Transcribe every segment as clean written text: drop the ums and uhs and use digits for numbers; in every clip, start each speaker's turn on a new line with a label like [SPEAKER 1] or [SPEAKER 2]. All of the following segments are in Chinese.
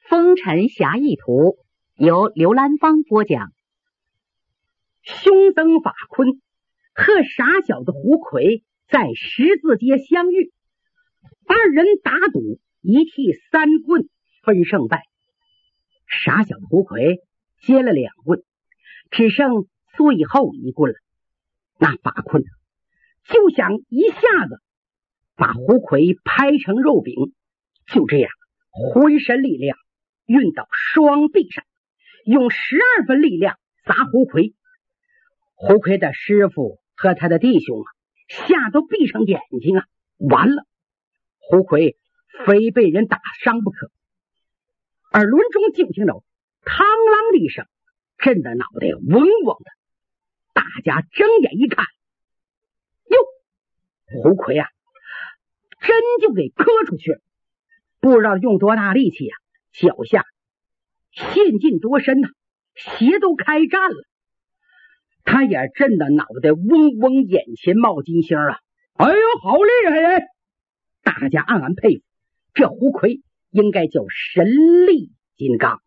[SPEAKER 1] 风尘侠义图由刘兰芳播讲。
[SPEAKER 2] 凶僧法坤和傻小子胡奎在十字街相遇，二人打赌一替三棍分胜败。傻小子胡奎接了2棍，只剩最后1棍了。那法坤就想一下子把胡奎拍成肉饼，就这样浑身力量运到双臂上，用12分力量砸胡奎。胡奎的师傅和他的弟兄吓都闭上眼睛完了，胡奎非被人打伤不可。而轮中就听着嘡啷的一声，震得脑袋嗡嗡的。大家睁眼一看，哟，胡奎真就给磕出去了，不知道用多大力气脚下陷进多深鞋都开战了。他也震得脑袋嗡嗡，眼前冒金星哎呦，好厉害呀！大家暗暗佩服，这胡奎应该叫神力金刚。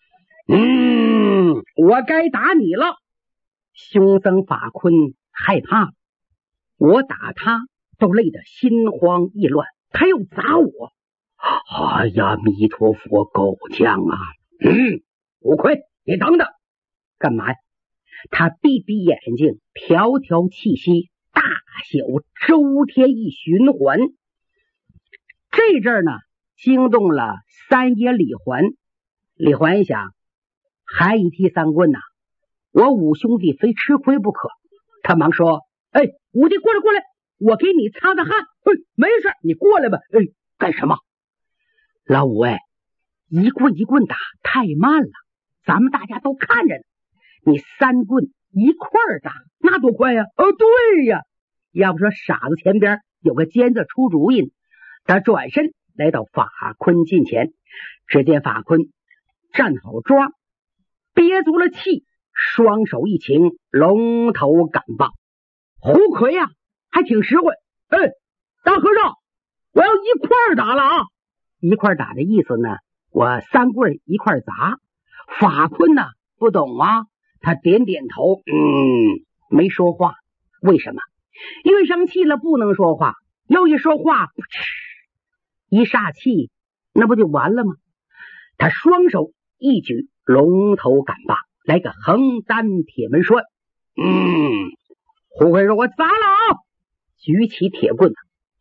[SPEAKER 2] 我该打你了。凶僧法坤害怕了，我打他都累得心慌意乱，他又砸我。哎呀，弥陀佛，狗将胡奎，你等等，干嘛呀？他闭闭眼睛，调调气息，大小周天一循环。这阵儿呢，惊动了三爷李环。李环一想，还一替三棍我5兄弟非吃亏不可。他忙说：五弟过来，我给你擦擦汗。没事，你过来吧。干什么？老五一棍一棍打太慢了，咱们大家都看着呢。你3棍一块打，那多快呀！对呀，要不说傻子前边有个尖子出主意呢。他转身来到法坤近前，只见法坤站好桩，憋足了气，双手一擎，龙头赶棒。胡奎还挺实惠。大和尚，我要一块打了一块打的意思呢，我3棍一块砸。法坤不懂他点点头，没说话。为什么？因为生气了不能说话，要一说话，一煞气，那不就完了吗？他双手一举，龙头赶棒，来个横担铁门栓。胡奎说：“我砸了举起铁棍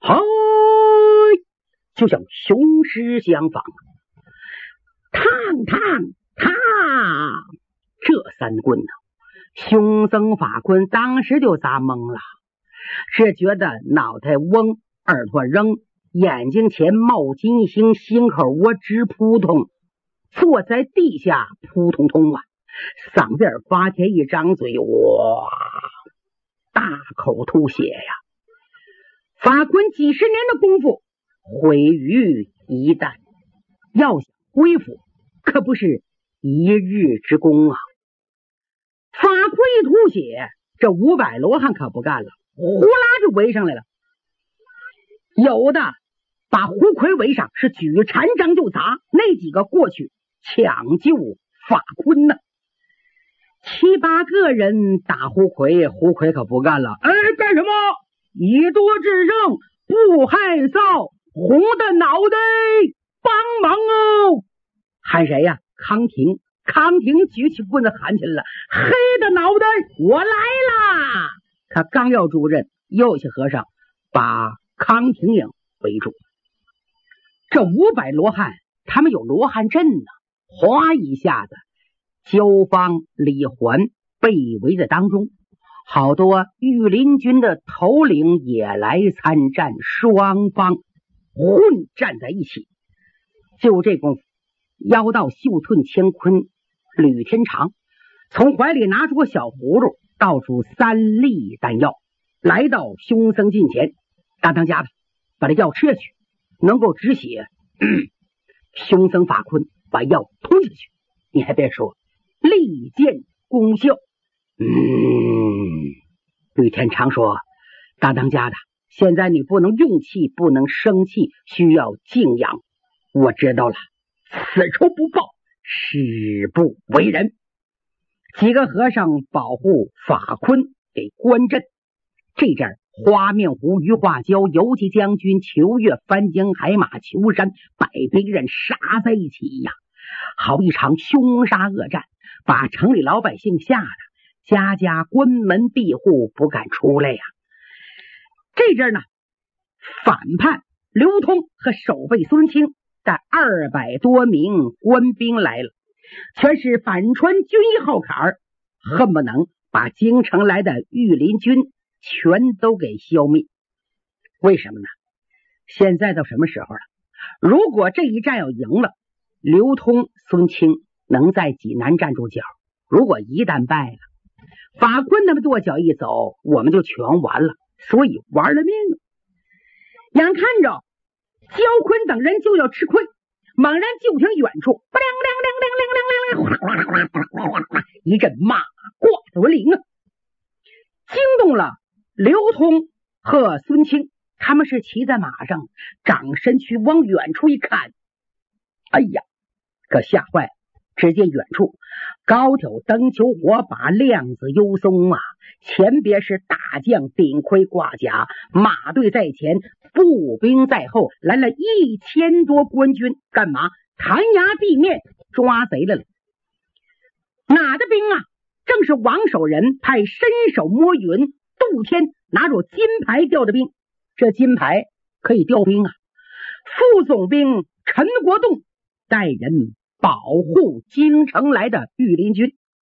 [SPEAKER 2] 就像雄狮相仿，烫这3棍凶僧法坤当时就砸懵了，是觉得脑袋嗡，耳朵扔，眼睛前冒金星，心口窝直扑通，坐在地下扑通通嗓子眼发甜，一张嘴大口吐血法坤几十年的功夫毁于一旦，要想恢复可不是一日之功法坤一吐血，这500罗汉可不干了，呼啦就围上来了。有的把胡奎围上，是举禅杖就砸，那几个过去抢救法坤7、8个人打胡奎，胡奎可不干了。干什么？以多制胜，不害臊，红的脑袋帮忙喊谁呀？康廷。康廷举起棍子喊起来了：黑的脑袋我来啦！他刚要助阵，又一些和尚把康廷营围住。这500罗汉他们有罗汉阵哗一下子焦方李环被围在当中，好多御林军的头领也来参战，双方混战在一起。就这功夫，妖道绣寸乾坤吕天长从怀里拿出个小葫芦，倒出3粒丹药，来到凶僧近前。大当家的，把这药吃下去，能够止血。凶僧法坤把药吞下去，你还别说，立见功效。吕天长说：大当家的，现在你不能用气，不能生气，需要静养。我知道了， 此仇不报，誓不为人。几个和尚保护法坤给关镇。这阵花面虎、于化椒、游击将军、裘越、翻江海马、裘山百兵人杀在一起呀，好一场凶杀恶战，把城里老百姓吓得家家关门闭户，不敢出来呀。这阵呢，反叛刘通和守备孙清带200多名官兵来了，全是反穿军衣号坎，恨不能把京城来的御林军全都给消灭。为什么呢？现在到什么时候了？如果这一战要赢了，刘通、孙清能在济南站住脚；如果一旦败了，法坤他们跺脚一走，我们就全完了，所以玩了命了。眼看着焦坤等人就要吃亏，猛然就听远处一阵马挂左铃啊，惊动了刘通和孙清。他们是骑在马上，长身躯往远处一看，哎呀，可吓坏了！只见远处高挑灯球火把，亮子幽松啊，前边是大将顶盔挂甲，马队在前，步兵在后，来了1000多官军，干嘛？弹崖地面抓贼来了。哪的兵啊？正是王守仁派伸手摸云杜天拿着金牌调的兵。这金牌可以调兵啊！副总兵陈国栋带人保护京城来的御林军，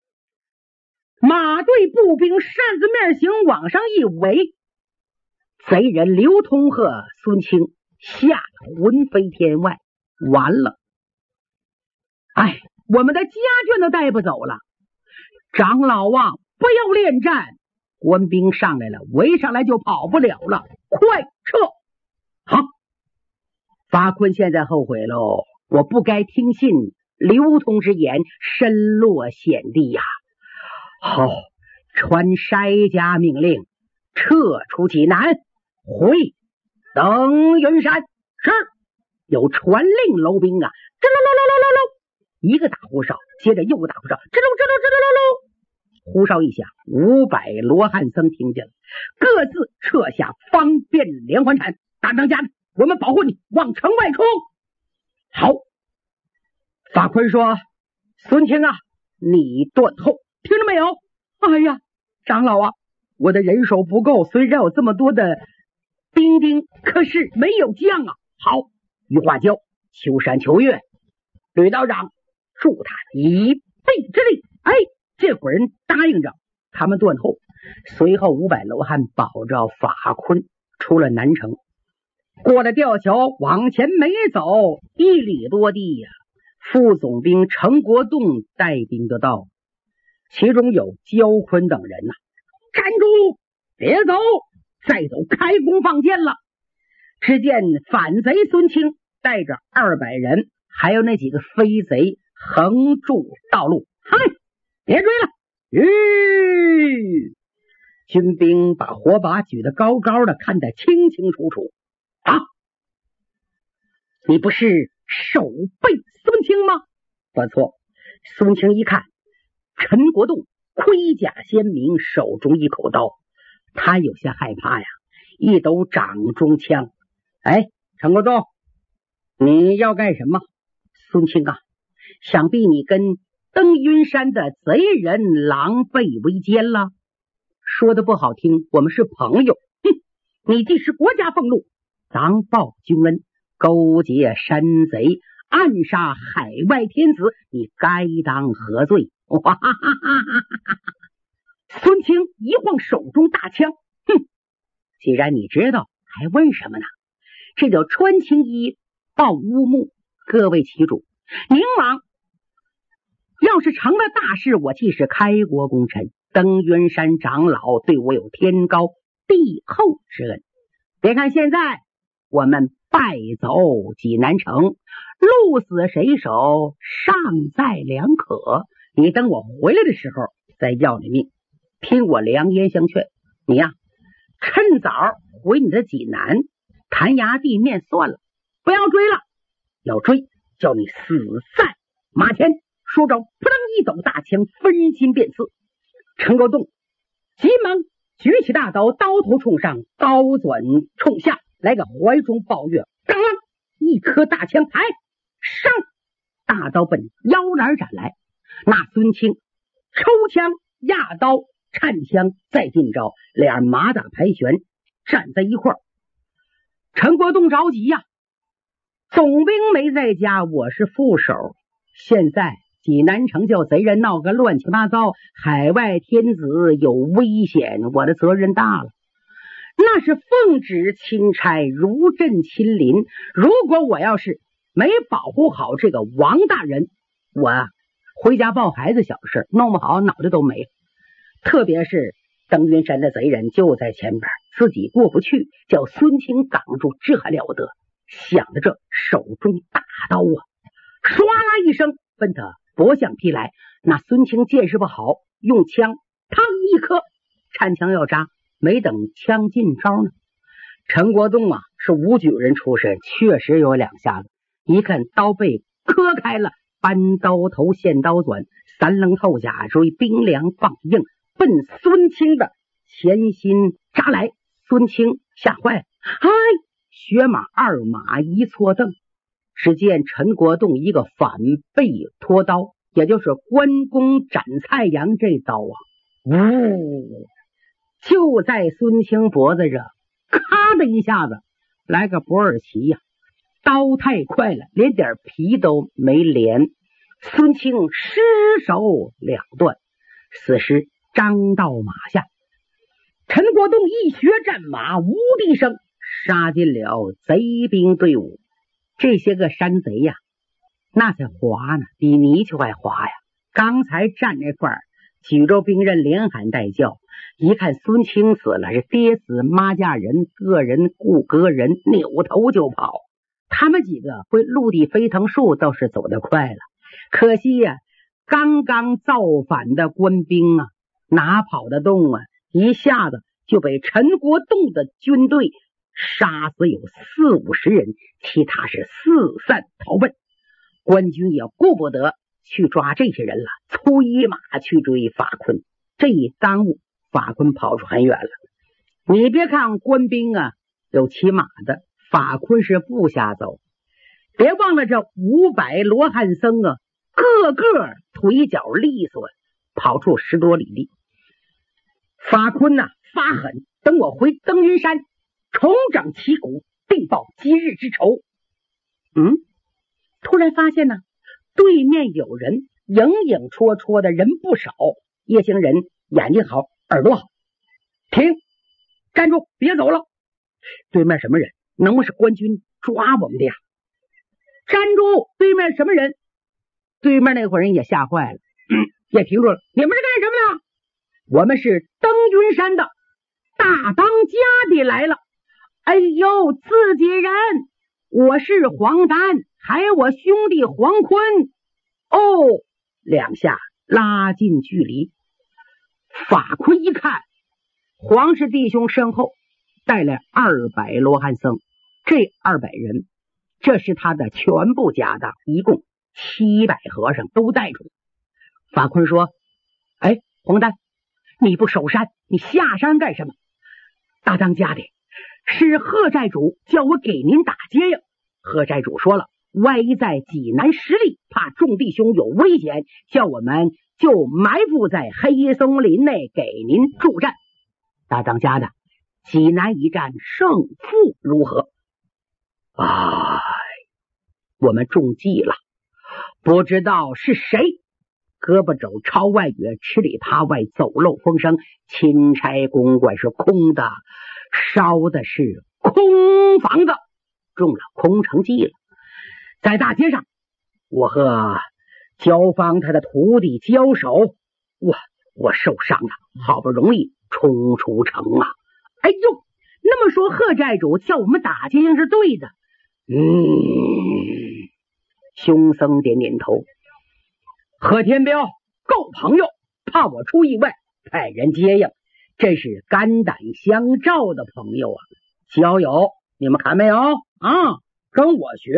[SPEAKER 2] 马队步兵扇子面形往上一围，贼人刘通和孙清吓得魂飞天外，完了！哎，我们的家眷都带不走了。长老啊，不要恋战！官兵上来了，围上来就跑不了了，快撤！好，法坤现在后悔喽，我不该听信刘通之言，身落险地呀。好，传筛家命令，撤出济南，回登云山。是，有传令楼兵啊，吱喽喽喽喽喽喽，一个打呼哨，接着又打呼哨，吱喽吱喽吱喽喽喽。呼哨一响，500罗汉僧听见了，各自撤下方便连环铲。大当家的，我们保护你，往城外冲。好，法坤说：“孙清啊，你断后，听着没有？”哎呀，长老啊，我的人手不够，虽然有这么多的兵丁，可是没有将啊。好，于化椒、秋山、秋月、吕道长，助他一臂之力。哎。这伙人答应着，他们断后。随后500罗汉保着法坤出了南城，过了吊桥，往前没走1里多地呀。副总兵陈国栋带兵的到，其中有焦坤等人呐，站住，别走，再走开弓放箭了。只见反贼孙清带着200人，还有那几个飞贼横住道路，嗨！别追了！军兵把火把举得高高的，看得清清楚楚。啊！你不是守备孙清吗？不错。孙清一看陈国栋盔甲鲜明，手中一口刀，他有些害怕呀，一抖掌中枪。哎，陈国栋，你要干什么？孙清啊，想必你跟登云山的贼人狼狈为奸了。说的不好听，我们是朋友。你既是国家俸禄，当报君恩，勾结山贼，暗杀海外天子，你该当何罪？哇哈哈哈哈！孙清一晃手中大枪，既然你知道，还问什么呢？这叫穿青衣报乌木。各位旗主，宁王要是成了大事，我既是开国功臣，登云山长老对我有天高地厚之恩。别看现在我们败走济南城，鹿死谁手尚在两可，你等我回来的时候再要你命。听我良言相劝，你呀，趁早回你的济南，弹崖地面算了，不要追了，要追叫你死在马前。说着扑棱一抖大枪，分心便刺。陈国栋急忙举起大刀，刀头冲上，刀转冲下，来个怀中抱月，当啷一颗大枪抬上，大刀奔腰篮斩来。那孙清抽枪压刀颤枪再进招，俩人马打排旋站在一块儿。陈国栋着急呀，总兵没在家，我是副手，现在济南城叫贼人闹个乱七八糟，海外天子有危险，我的责任大了。那是奉旨钦差，如朕亲临，如果我要是没保护好这个王大人，我回家抱孩子小事，弄不好脑袋都没了。特别是登云山的贼人就在前边，自己过不去，叫孙清挡住，这还了得。想着这，手中大刀啊，唰啦一声奔他脖项劈来。那孙清见势不好，用枪嘡一颗，颤枪要扎，没等枪进招呢。陈国栋啊，是武举人出身，确实有两下子。一看刀被磕开了，搬刀头现刀转，三棱透甲追冰凉棒硬，奔孙清的前心扎来。孙清吓坏了，哎，血马二马一错蹬，只见陈国栋一个反背拖刀，也就是关公斩蔡阳这刀啊，呜，就在孙清脖子上咔的一下子来个博尔奇呀，刀太快了，连点皮都没连，孙清失手两断，死尸张到马下。陈国栋一学战马，无的声杀进了贼兵队伍。这些个山贼呀，那才滑呢，比泥鳅还滑呀。刚才站那块儿，举着兵刃连喊带叫，一看孙清死了，是爹死妈嫁人，个人顾个人，扭头就跑。他们几个会陆地飞腾术倒是走得快了，可惜呀，刚刚造反的官兵啊，哪跑得动啊？一下子就被陈国栋的军队杀死有40-50人，其他是四散逃奔。官军也顾不得去抓这些人了，催马去追法坤。这一耽误，法坤跑出很远了。你别看官兵啊有骑马的，法坤是步下走。别忘了这500罗汉僧啊，个个腿脚利索，跑出10多里地。法坤呐，发狠，等我回登云山重整旗鼓，定报今日之仇。突然发现呢，对面有人，影影绰绰的人不少。夜行人眼睛好，耳朵好，停，站住，别走了。对面什么人？能不是官军抓我们的呀？站住，对面什么人？对面那伙人也吓坏了，也停住了。你们是干什么的？我们是登云山的大当家的来了。哎呦，自己人，我是黄丹，还有我兄弟黄坤。哦，两下拉近距离。法坤一看，黄氏弟兄身后带来200罗汉僧，这200人，这是他的全部家当，一共700和尚都带出来。法坤说：哎，黄丹，你不守山，你下山干什么？大当家的，是贺寨主叫我给您打接应。贺寨主说了，万一在济南实力，怕众弟兄有危险，叫我们就埋伏在黑松林内给您助战。大当家的，济南一战胜负如何？哎，我们中计了，不知道是谁胳膊肘朝外远，吃里扒外，走漏风声，钦差公馆是空的，烧的是空房子，中了空城计了。在大街上，我和焦芳他的徒弟交手，我受伤了，好不容易冲出城啊！哎呦，那么说贺寨主叫我们打接应是对的。凶僧点点头。贺天彪，够朋友，怕我出意外，派人接应，这是肝胆相照的朋友啊！交友，你们看没有啊？跟我学，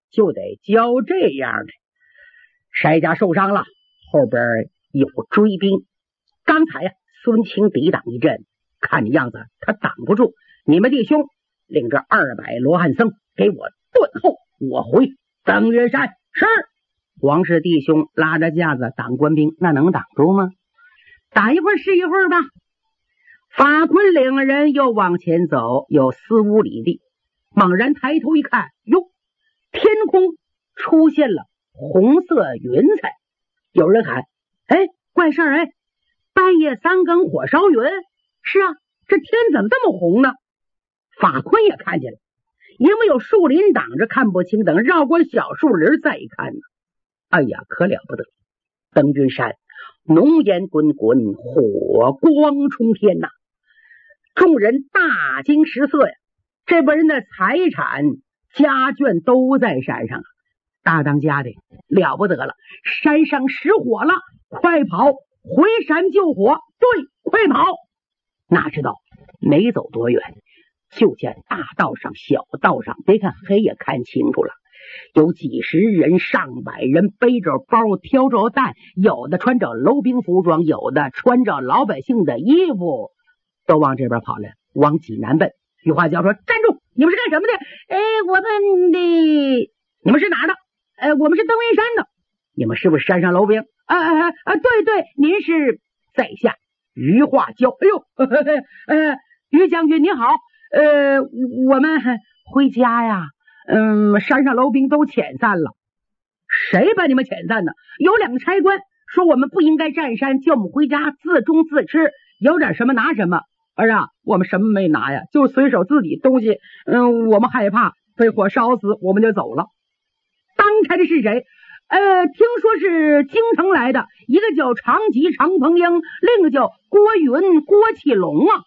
[SPEAKER 2] 就得教这样的。筛家受伤了，后边有追兵。刚才呀，孙清抵挡一阵，看你样子他挡不住。你们弟兄领着200罗汉僧给我断后，我回登云山。是。王氏弟兄拉着架子挡官兵，那能挡住吗？打一会儿是一会儿吧。法坤领人又往前走，有4-5里地，猛然抬头一看，哟，天空出现了红色云彩。有人喊：哎，怪事儿！哎，半夜3更火烧云。是啊，这天怎么这么红呢？法坤也看见了，因为有树林挡着看不清，等绕过小树林再一看呢，哎呀，可了不得！登君山浓烟滚滚，火光冲天呐！众人大惊失色呀！这帮人的财产家眷都在山上啊！大当家的了不得了，山上失火了，快跑，回山救火！对，快跑！哪知道没走多远，就见大道上小道上，别看黑也看清楚了，有几十人上百人，背着包挑着担，有的穿着楼兵服装，有的穿着老百姓的衣服，都往这边跑来，往济南奔。余化娇说：站住，你们是干什么的？我们的你们是哪的？我们是登云山的。你们是不是山上楼兵？对对，您是在下余化娇。哎呦，余将军你好，我们回家呀。山上楼兵都遣散了。谁把你们遣散呢？有2个差官说我们不应该占山，叫我们回家自种自吃，有点什么拿什么。儿啊，我们什么没拿呀，就随手自己东西。我们害怕被火烧死，我们就走了。当差的是谁？听说是京城来的，一个叫长吉常鹏英，另一个叫郭云郭启龙啊。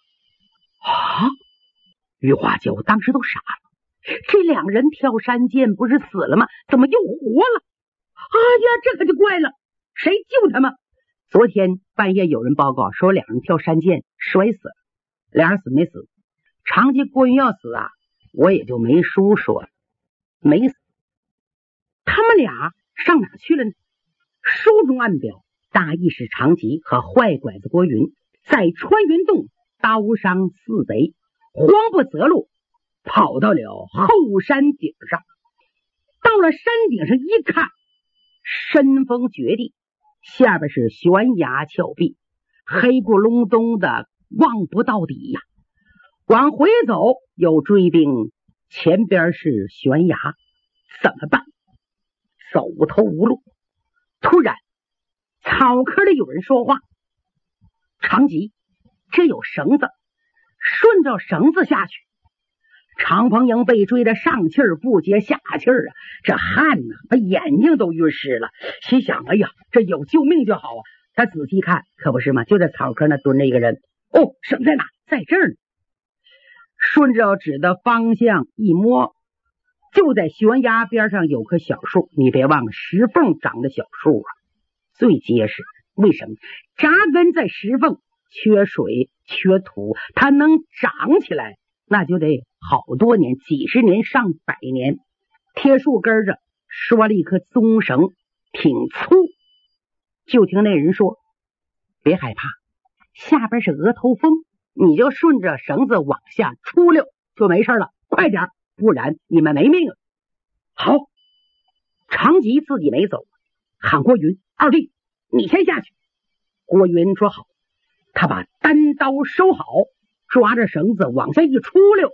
[SPEAKER 2] 余化娇当时都傻了，这2人跳山涧不是死了吗？怎么又活了？哎呀，这可就怪了，谁救他们？昨天半夜有人报告说2人跳山涧摔死了，2人死没死？长吉郭云要死啊，我也就没书说了，没死。他们俩上哪去了呢？书中暗表，大意是长吉和坏拐子郭云在穿云洞刀伤4贼，慌不择路，跑到了后山顶上。到了山顶上一看，深峰绝地，下边是悬崖峭壁，黑咕隆咚的望不到底呀。往回走有追兵，前边是悬崖，怎么办？走投无路。突然草坑里有人说话：长吉，这有绳子，顺着绳子下去。常鹏英被追得上气儿不接下气儿啊，这汗呐，把眼睛都晕湿了，心想：哎呀，这有救命就好啊！他仔细看，可不是吗？就在草坑那蹲着一个人。哦，绳在哪？在这儿呢。顺着指的方向一摸，就在悬崖边上有棵小树。你别忘了，石缝长的小树啊，最结实。为什么？扎根在石缝，缺水缺土，它能长起来，那就得好多年，几十年上百年。贴树根上拴了一棵棕绳，挺粗。就听那人说：别害怕，下边是额头峰，你就顺着绳子往下出溜就没事了，快点，不然你们没命了。好，长吉自己没走，喊郭云：二弟，你先下去。郭云说好，他把单刀收好，抓着绳子往下一出溜。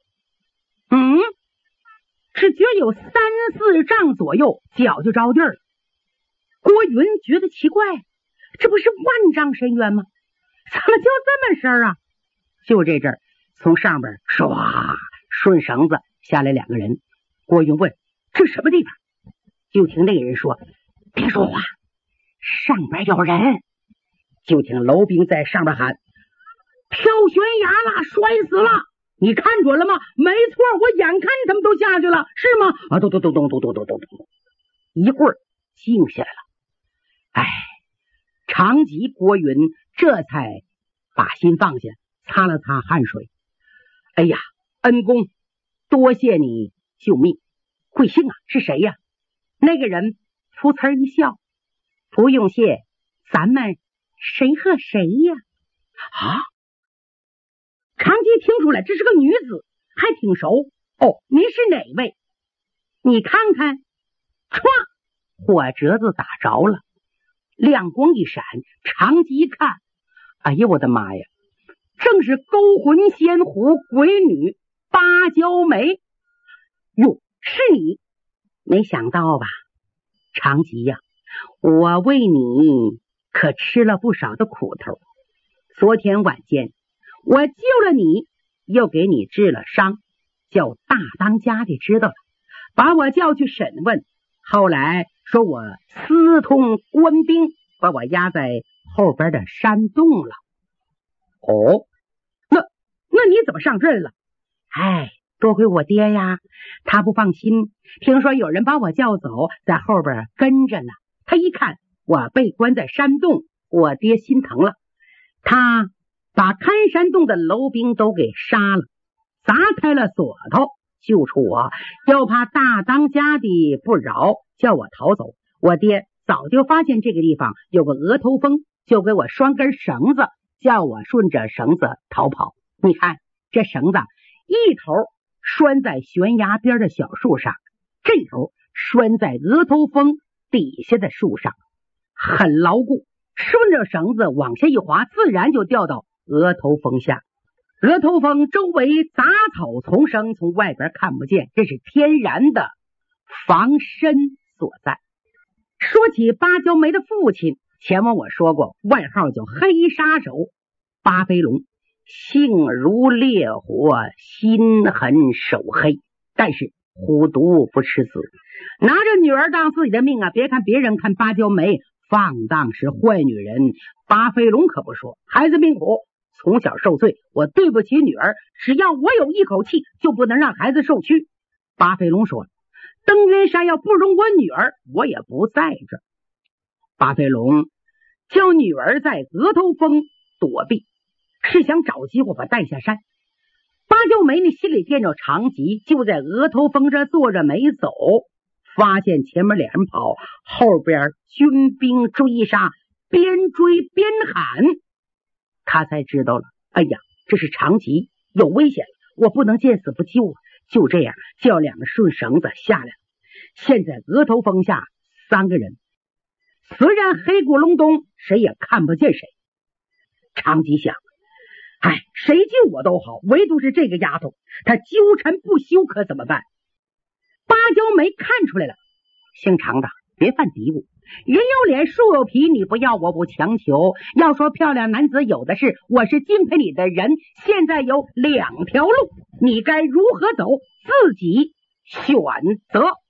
[SPEAKER 2] 只觉有3-4丈左右，脚就着地儿了。郭云觉得奇怪，这不是万丈深渊吗？怎么就这么深啊？就这阵儿，从上边唰顺绳子下来2个人。郭云问：这什么地方？就听那个人说：别说话，上边有人。就听楼兵在上边喊：跳悬崖了，摔死了！你看准了吗？没错，我眼看他们都下去了，是吗？啊，咚咚咚咚咚咚咚咚咚。一会儿静下来了。哎，长吉郭云这才把心放下，擦了擦汗水。哎呀，恩公，多谢你救命。贵姓啊？是谁呀？ 那个人噗呲一笑，不用谢，咱们谁和谁呀？啊！长吉听出来这是个女子，还挺熟。哦，您是哪位？你看看，歘，火折子打着了，亮光一闪，长吉一看，哎呀，我的妈呀！正是勾魂仙狐鬼女芭蕉梅。哟，是你？没想到吧，长吉呀，我为你可吃了不少的苦头。昨天晚间我救了你，又给你治了伤，叫大当家的知道了，把我叫去审问，后来说我私通官兵，把我押在后边的山洞了。哦，那你怎么上阵了？哎，多亏我爹呀，他不放心，听说有人把我叫走，在后边跟着呢。他一看我被关在山洞，我爹心疼了，他把看山洞的楼兵都给杀了，砸开了锁头救出我，又怕大当家的不饶，叫我逃走。我爹早就发现这个地方有个额头峰，就给我拴根绳子，叫我顺着绳子逃跑。你看这绳子一头拴在悬崖边的小树上，这头拴在额头峰底下的树上，很牢固，顺着绳子往下一滑，自然就掉到额头峰下。额头峰周围杂草丛生，从外边看不见，这是天然的防身所在。说起芭蕉梅的父亲，前文我说过，外号叫黑杀手巴飞龙，性如烈火，心狠手黑，但是虎毒不吃子，拿着女儿当自己的命啊！别看别人看芭蕉梅放荡是坏女人，巴飞龙可不说，孩子命苦，从小受罪，我对不起女儿，只要我有一口气，就不能让孩子受屈。巴飞龙说，登云山要不容我女儿，我也不在这。巴飞龙叫女儿在额头峰躲避，是想找机会把带下山。芭蕉梅呢心里惦着长吉，就在额头峰这坐着没走，发现前面俩人跑，后边军兵追杀，边追边喊，他才知道了，哎呀，这是长吉，有危险了，我不能见死不救啊！就这样叫两个顺绳子下来。现在额头峰下3个人，虽然黑咕隆咚，谁也看不见谁。长吉想，哎，谁救我都好，唯独是这个丫头，她纠缠不休，可怎么办？芭蕉梅看出来了，姓长的别犯嘀咕，人有脸树有皮，你不要我不强求。要说漂亮男子有的是，我是敬佩你的人。现在有2条路，你该如何走，自己选择。